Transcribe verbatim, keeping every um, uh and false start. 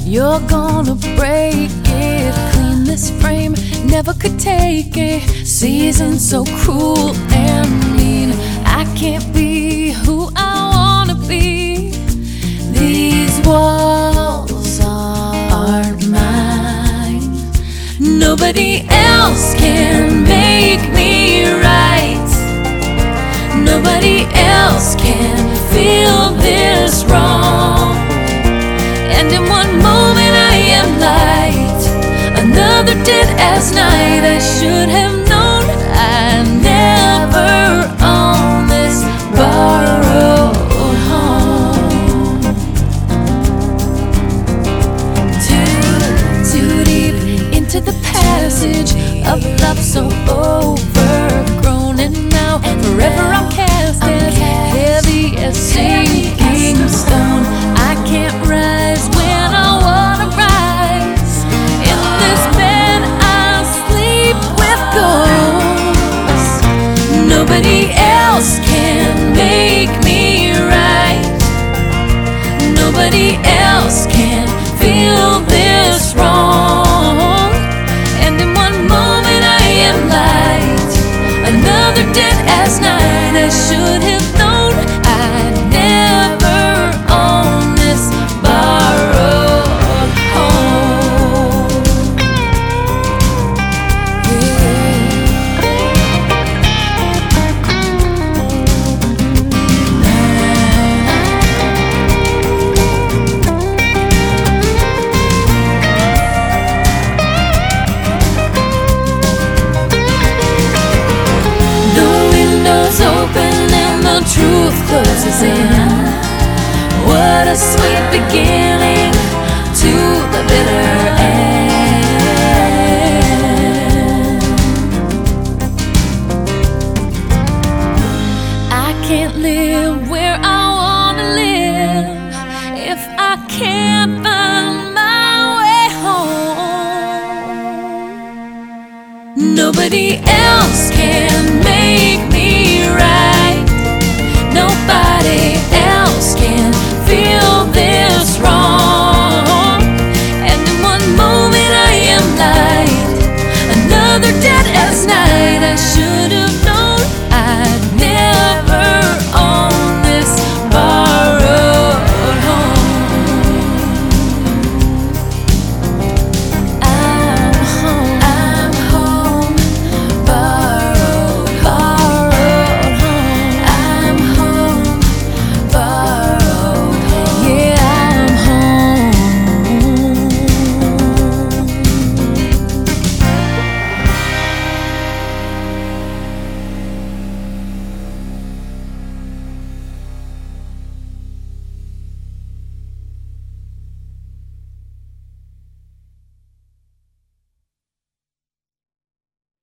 You're gonna break it, clean this frame, never could take it. Season so cruel and mean, I can't be who I wanna be. These walls aren't mine. Nobody else can make me right. Nobody else can feel this wrong. And in one moment I am light, another dead as night. I should have known I never own this borrowed home. Too, too deep into the passage of love so overgrown, and now forever I'm cast as heavy as sinking